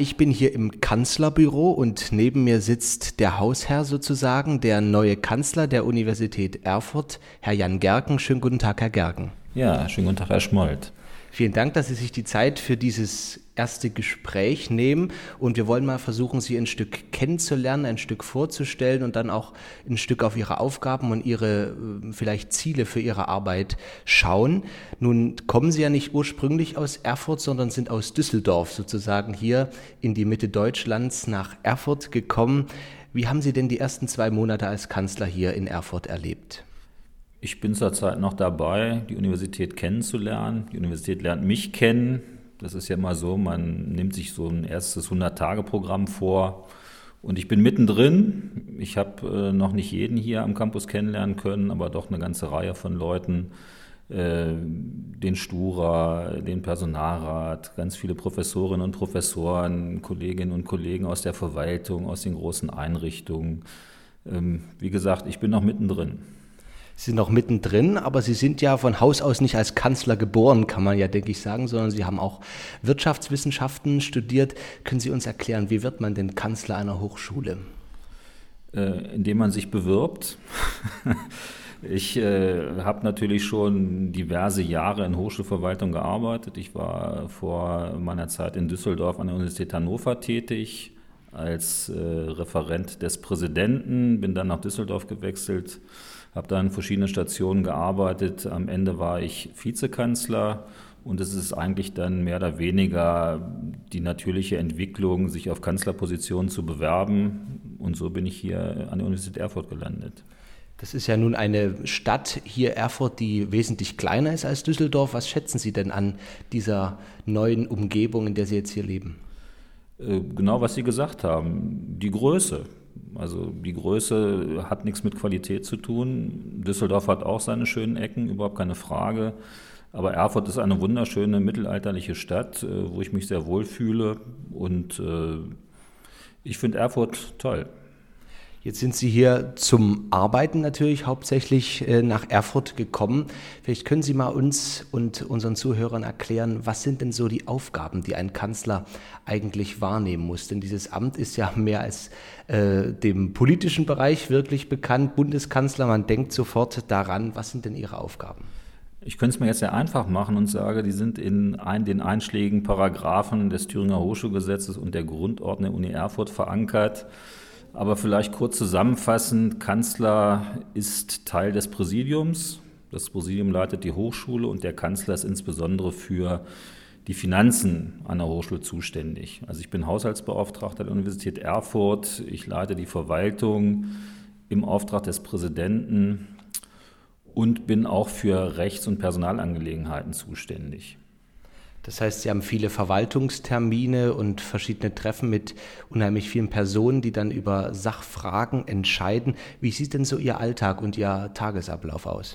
ich bin hier im Kanzlerbüro und neben mir sitzt der Hausherr sozusagen, der neue Kanzler der Universität Erfurt, Herr Jan Gerken. Schönen guten Tag, Herr Gerken. Ja, schönen guten Tag, Herr Schmold. Vielen Dank, dass Sie sich die Zeit für dieses erste Gespräch nehmen und wir wollen mal versuchen, Sie ein Stück kennenzulernen, ein Stück vorzustellen und dann auch ein Stück auf Ihre Aufgaben und Ihre vielleicht Ziele für Ihre Arbeit schauen. Nun kommen Sie ja nicht ursprünglich aus Erfurt, sondern sind aus Düsseldorf sozusagen hier in die Mitte Deutschlands nach Erfurt gekommen. Wie haben Sie denn die ersten 2 Monate als Kanzler hier in Erfurt erlebt? Ich bin zurzeit noch dabei, die Universität kennenzulernen. Die Universität lernt mich kennen. Das ist ja immer so, man nimmt sich so ein erstes 100-Tage-Programm vor. Und ich bin mittendrin. Ich habe noch nicht jeden hier am Campus kennenlernen können, aber doch eine ganze Reihe von Leuten. Den Stura, den Personalrat, ganz viele Professorinnen und Professoren, Kolleginnen und Kollegen aus der Verwaltung, aus den großen Einrichtungen. Wie gesagt, ich bin noch mittendrin. Sie sind noch mittendrin, aber Sie sind ja von Haus aus nicht als Kanzler geboren, kann man ja, denke ich, sagen, sondern Sie haben auch Wirtschaftswissenschaften studiert. Können Sie uns erklären, wie wird man denn Kanzler einer Hochschule? Indem man sich bewirbt. Ich habe natürlich schon diverse Jahre in Hochschulverwaltung gearbeitet. Ich war vor meiner Zeit in Düsseldorf an der Universität Hannover tätig als Referent des Präsidenten, bin dann nach Düsseldorf gewechselt, habe da in verschiedenen Stationen gearbeitet. Am Ende war ich Vizekanzler und es ist eigentlich dann mehr oder weniger die natürliche Entwicklung, sich auf Kanzlerpositionen zu bewerben. Und so bin ich hier an der Universität Erfurt gelandet. Das ist ja nun eine Stadt hier Erfurt, die wesentlich kleiner ist als Düsseldorf. Was schätzen Sie denn an dieser neuen Umgebung, in der Sie jetzt hier leben? Genau, was Sie gesagt haben, die Größe. Also die Größe hat nichts mit Qualität zu tun. Düsseldorf hat auch seine schönen Ecken, überhaupt keine Frage. Aber Erfurt ist eine wunderschöne mittelalterliche Stadt, wo ich mich sehr wohl fühle. Und ich finde Erfurt toll. Jetzt sind Sie hier zum Arbeiten natürlich hauptsächlich nach Erfurt gekommen. Vielleicht können Sie mal uns und unseren Zuhörern erklären, was sind denn so die Aufgaben, die ein Kanzler eigentlich wahrnehmen muss? Denn dieses Amt ist ja mehr als dem politischen Bereich wirklich bekannt. Bundeskanzler, man denkt sofort daran. Was sind denn Ihre Aufgaben? Ich könnte es mir jetzt sehr einfach machen und sage, die sind in den einschlägigen Paragraphen des Thüringer Hochschulgesetzes und der Grundordnung der Uni Erfurt verankert. Aber vielleicht kurz zusammenfassend, Kanzler ist Teil des Präsidiums. Das Präsidium leitet die Hochschule und der Kanzler ist insbesondere für die Finanzen an der Hochschule zuständig. Also ich bin Haushaltsbeauftragter der Universität Erfurt. Ich leite die Verwaltung im Auftrag des Präsidenten und bin auch für Rechts- und Personalangelegenheiten zuständig. Das heißt, Sie haben viele Verwaltungstermine und verschiedene Treffen mit unheimlich vielen Personen, die dann über Sachfragen entscheiden. Wie sieht denn so Ihr Alltag und Ihr Tagesablauf aus?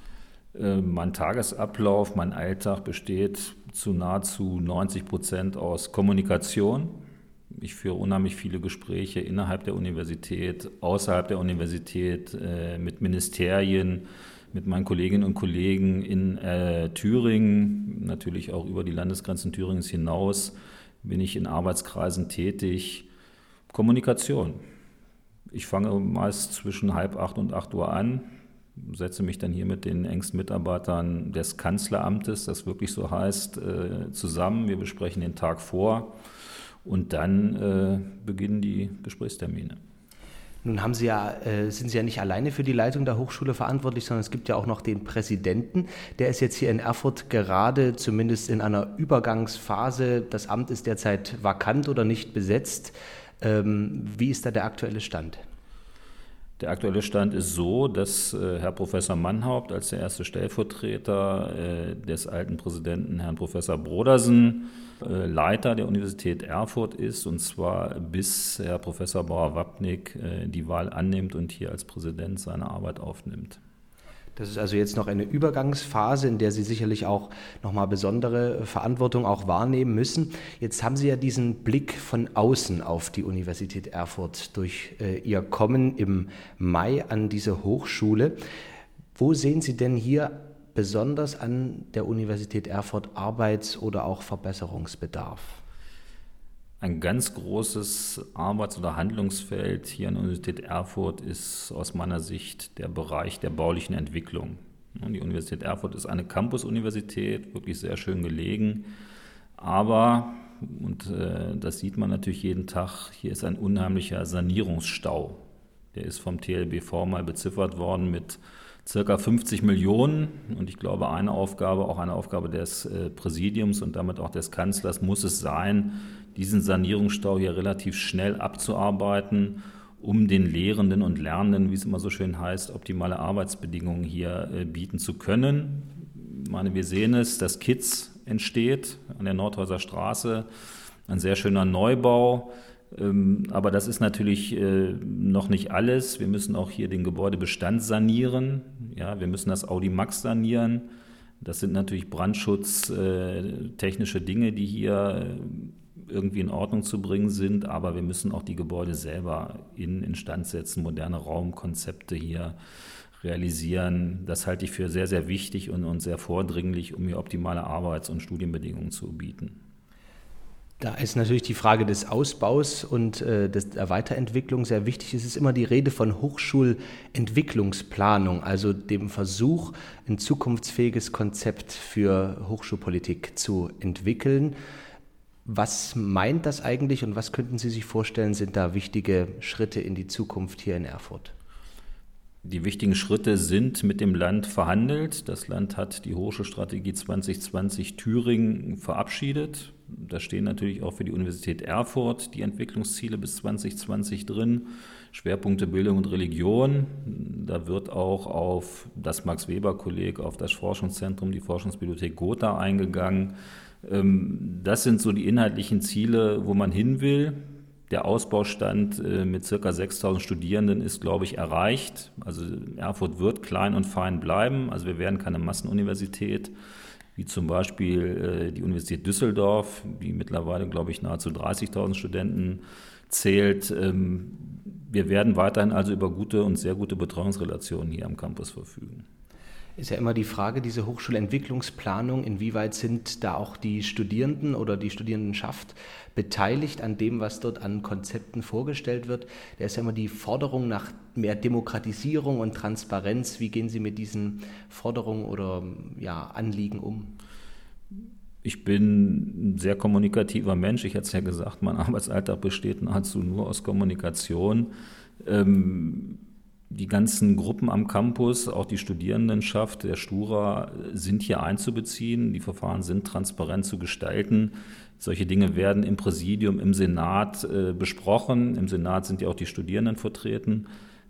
Mein Tagesablauf, mein Alltag besteht zu nahezu 90% aus Kommunikation. Ich führe unheimlich viele Gespräche innerhalb der Universität, außerhalb der Universität, mit Ministerien, mit meinen Kolleginnen und Kollegen in Thüringen, natürlich auch über die Landesgrenzen Thüringens hinaus, bin ich in Arbeitskreisen tätig. Kommunikation. Ich fange meist zwischen 7:30 und 8 Uhr an, setze mich dann hier mit den engsten Mitarbeitern des Kanzleramtes, das wirklich so heißt, zusammen. Wir besprechen den Tag vor und dann beginnen die Gesprächstermine. Nun sind Sie ja nicht alleine für die Leitung der Hochschule verantwortlich, sondern es gibt ja auch noch den Präsidenten. Der ist jetzt hier in Erfurt gerade zumindest in einer Übergangsphase. Das Amt ist derzeit vakant oder nicht besetzt. Wie ist da der aktuelle Stand? Der aktuelle Stand ist so, dass Herr Professor Mannhaupt als der erste Stellvertreter des alten Präsidenten, Herrn Professor Brodersen, Leiter der Universität Erfurt ist, und zwar bis Herr Professor Bauer-Wapnick die Wahl annimmt und hier als Präsident seine Arbeit aufnimmt. Das ist also jetzt noch eine Übergangsphase, in der Sie sicherlich auch nochmal besondere Verantwortung auch wahrnehmen müssen. Jetzt haben Sie ja diesen Blick von außen auf die Universität Erfurt durch Ihr Kommen im Mai an diese Hochschule. Wo sehen Sie denn hier besonders an der Universität Erfurt Arbeits- oder auch Verbesserungsbedarf? Ein ganz großes Arbeits- oder Handlungsfeld hier an der Universität Erfurt ist aus meiner Sicht der Bereich der baulichen Entwicklung. Die Universität Erfurt ist eine Campus-Universität, wirklich sehr schön gelegen, aber, und das sieht man natürlich jeden Tag, hier ist ein unheimlicher Sanierungsstau. Der ist vom TLBV mal beziffert worden mit circa 50 Millionen und ich glaube, eine Aufgabe des Präsidiums und damit auch des Kanzlers muss es sein, diesen Sanierungsstau hier relativ schnell abzuarbeiten, um den Lehrenden und Lernenden, wie es immer so schön heißt, optimale Arbeitsbedingungen hier bieten zu können. Ich meine, wir sehen es, das KIZ entsteht an der Nordhäuser Straße, ein sehr schöner Neubau. Aber das ist natürlich noch nicht alles. Wir müssen auch hier den Gebäudebestand sanieren. Ja, wir müssen das Audimax sanieren. Das sind natürlich Brandschutz, technische Dinge, die hier irgendwie in Ordnung zu bringen sind. Aber wir müssen auch die Gebäude selber instand setzen, moderne Raumkonzepte hier realisieren. Das halte ich für sehr, sehr wichtig und sehr vordringlich, um hier optimale Arbeits- und Studienbedingungen zu bieten. Da ist natürlich die Frage des Ausbaus und der Weiterentwicklung sehr wichtig. Es ist immer die Rede von Hochschulentwicklungsplanung, also dem Versuch, ein zukunftsfähiges Konzept für Hochschulpolitik zu entwickeln. Was meint das eigentlich und was könnten Sie sich vorstellen, sind da wichtige Schritte in die Zukunft hier in Erfurt? Die wichtigen Schritte sind mit dem Land verhandelt. Das Land hat die Hochschulstrategie 2020 Thüringen verabschiedet. Da stehen natürlich auch für die Universität Erfurt die Entwicklungsziele bis 2020 drin. Schwerpunkte Bildung und Religion. Da wird auch auf das Max-Weber-Kolleg, auf das Forschungszentrum, die Forschungsbibliothek Gotha eingegangen. Das sind so die inhaltlichen Ziele, wo man hin will. Der Ausbaustand mit ca. 6.000 Studierenden ist, glaube ich, erreicht. Also Erfurt wird klein und fein bleiben. Also wir werden keine Massenuniversität, wie zum Beispiel die Universität Düsseldorf, die mittlerweile, glaube ich, nahezu 30.000 Studenten zählt. Wir werden weiterhin also über gute und sehr gute Betreuungsrelationen hier am Campus verfügen. Ist ja immer die Frage, diese Hochschulentwicklungsplanung, inwieweit sind da auch die Studierenden oder die Studierendenschaft beteiligt an dem, was dort an Konzepten vorgestellt wird? Da ist ja immer die Forderung nach mehr Demokratisierung und Transparenz. Wie gehen Sie mit diesen Forderungen oder Anliegen um? Ich bin ein sehr kommunikativer Mensch. Ich hatte es ja gesagt, mein Arbeitsalltag besteht nahezu nur aus Kommunikation. Die ganzen Gruppen am Campus, auch die Studierendenschaft, der Stura, sind hier einzubeziehen. Die Verfahren sind transparent zu gestalten. Solche Dinge werden im Präsidium, im Senat besprochen. Im Senat sind ja auch die Studierenden vertreten.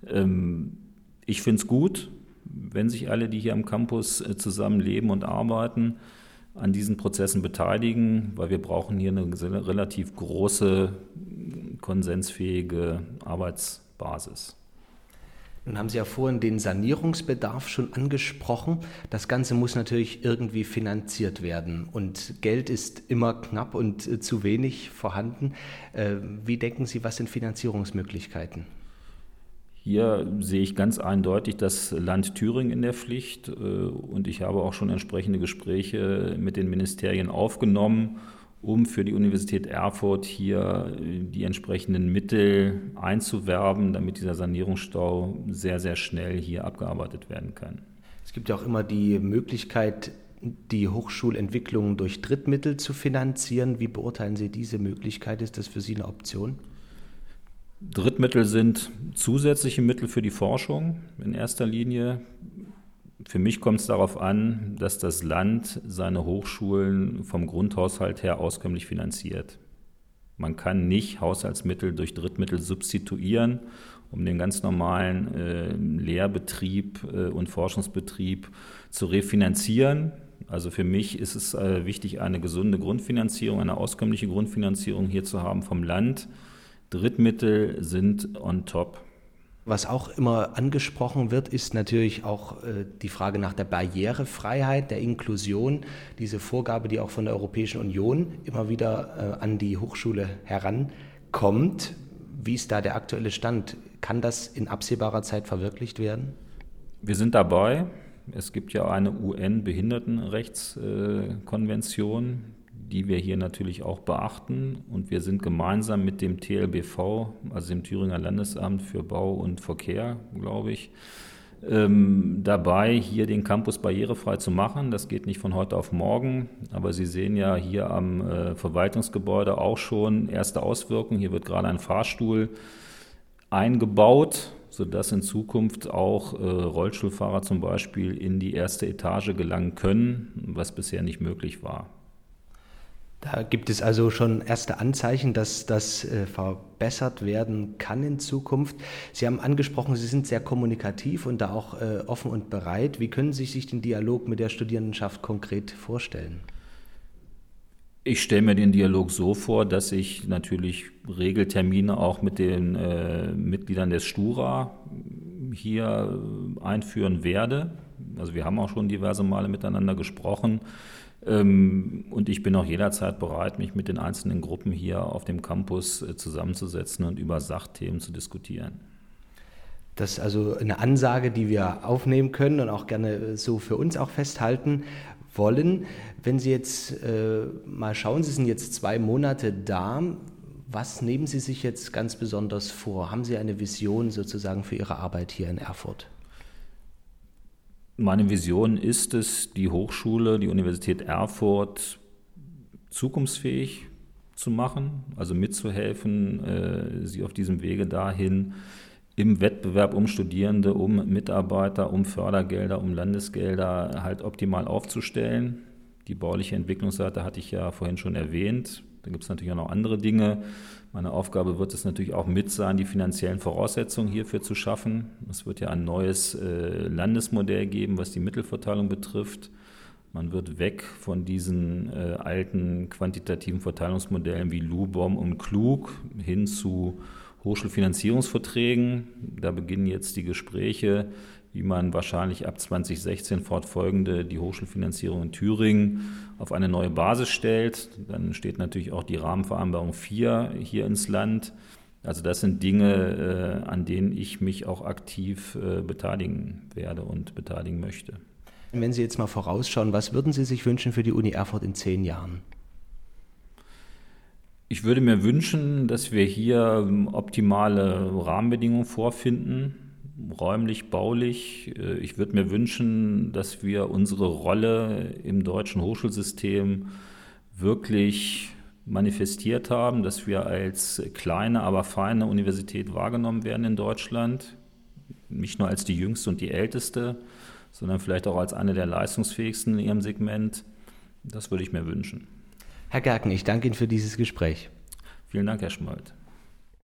Ich finde es gut, wenn sich alle, die hier am Campus zusammen leben und arbeiten, an diesen Prozessen beteiligen, weil wir brauchen hier eine relativ große, konsensfähige Arbeitsbasis. Nun haben Sie ja vorhin den Sanierungsbedarf schon angesprochen. Das Ganze muss natürlich irgendwie finanziert werden und Geld ist immer knapp und zu wenig vorhanden. Wie denken Sie, was sind Finanzierungsmöglichkeiten? Hier sehe ich ganz eindeutig das Land Thüringen in der Pflicht und ich habe auch schon entsprechende Gespräche mit den Ministerien aufgenommen, um für die Universität Erfurt hier die entsprechenden Mittel einzuwerben, damit dieser Sanierungsstau sehr, sehr schnell hier abgearbeitet werden kann. Es gibt ja auch immer die Möglichkeit, die Hochschulentwicklung durch Drittmittel zu finanzieren. Wie beurteilen Sie diese Möglichkeit? Ist das für Sie eine Option? Drittmittel sind zusätzliche Mittel für die Forschung in erster Linie. Für mich kommt es darauf an, dass das Land seine Hochschulen vom Grundhaushalt her auskömmlich finanziert. Man kann nicht Haushaltsmittel durch Drittmittel substituieren, um den ganz normalen Lehrbetrieb und Forschungsbetrieb zu refinanzieren. Also für mich ist es wichtig, eine gesunde Grundfinanzierung, eine auskömmliche Grundfinanzierung hier zu haben vom Land. Drittmittel sind on top. Was auch immer angesprochen wird, ist natürlich auch die Frage nach der Barrierefreiheit, der Inklusion, diese Vorgabe, die auch von der Europäischen Union immer wieder an die Hochschule herankommt. Wie ist da der aktuelle Stand? Kann das in absehbarer Zeit verwirklicht werden? Wir sind dabei. Es gibt ja eine UN-Behindertenrechtskonvention, die wir hier natürlich auch beachten. Und wir sind gemeinsam mit dem TLBV, also dem Thüringer Landesamt für Bau und Verkehr, glaube ich, dabei, hier den Campus barrierefrei zu machen. Das geht nicht von heute auf morgen, aber Sie sehen ja hier am Verwaltungsgebäude auch schon erste Auswirkungen. Hier wird gerade ein Fahrstuhl eingebaut, sodass in Zukunft auch Rollstuhlfahrer zum Beispiel in die erste Etage gelangen können, was bisher nicht möglich war. Da gibt es also schon erste Anzeichen, dass das verbessert werden kann in Zukunft. Sie haben angesprochen, Sie sind sehr kommunikativ und da auch offen und bereit. Wie können Sie sich den Dialog mit der Studierendenschaft konkret vorstellen? Ich stelle mir den Dialog so vor, dass ich natürlich Regeltermine auch mit den Mitgliedern des Stura hier einführen werde. Also wir haben auch schon diverse Male miteinander gesprochen. Und ich bin auch jederzeit bereit, mich mit den einzelnen Gruppen hier auf dem Campus zusammenzusetzen und über Sachthemen zu diskutieren. Das ist also eine Ansage, die wir aufnehmen können und auch gerne so für uns auch festhalten wollen. Wenn Sie jetzt mal schauen, Sie sind jetzt 2 Monate da, was nehmen Sie sich jetzt ganz besonders vor? Haben Sie eine Vision sozusagen für Ihre Arbeit hier in Erfurt? Meine Vision ist es, die Hochschule, die Universität Erfurt zukunftsfähig zu machen, also mitzuhelfen, sie auf diesem Wege dahin im Wettbewerb um Studierende, um Mitarbeiter, um Fördergelder, um Landesgelder halt optimal aufzustellen. Die bauliche Entwicklungsseite hatte ich ja vorhin schon erwähnt. Da gibt es natürlich auch noch andere Dinge. Meine Aufgabe wird es natürlich auch mit sein, die finanziellen Voraussetzungen hierfür zu schaffen. Es wird ja ein neues Landesmodell geben, was die Mittelverteilung betrifft. Man wird weg von diesen alten quantitativen Verteilungsmodellen wie LUBOM und KLUG hin zu Hochschulfinanzierungsverträgen. Da beginnen jetzt die Gespräche, wie man wahrscheinlich ab 2016 fortfolgende die Hochschulfinanzierung in Thüringen auf eine neue Basis stellt. Dann steht natürlich auch die Rahmenvereinbarung 4 hier ins Land. Also das sind Dinge, an denen ich mich auch aktiv beteiligen werde und beteiligen möchte. Wenn Sie jetzt mal vorausschauen, was würden Sie sich wünschen für die Uni Erfurt in 10 Jahren? Ich würde mir wünschen, dass wir hier optimale Rahmenbedingungen vorfinden, räumlich, baulich. Ich würde mir wünschen, dass wir unsere Rolle im deutschen Hochschulsystem wirklich manifestiert haben, dass wir als kleine, aber feine Universität wahrgenommen werden in Deutschland. Nicht nur als die jüngste und die älteste, sondern vielleicht auch als eine der leistungsfähigsten in ihrem Segment. Das würde ich mir wünschen. Herr Gerken, ich danke Ihnen für dieses Gespräch. Vielen Dank, Herr Schmold.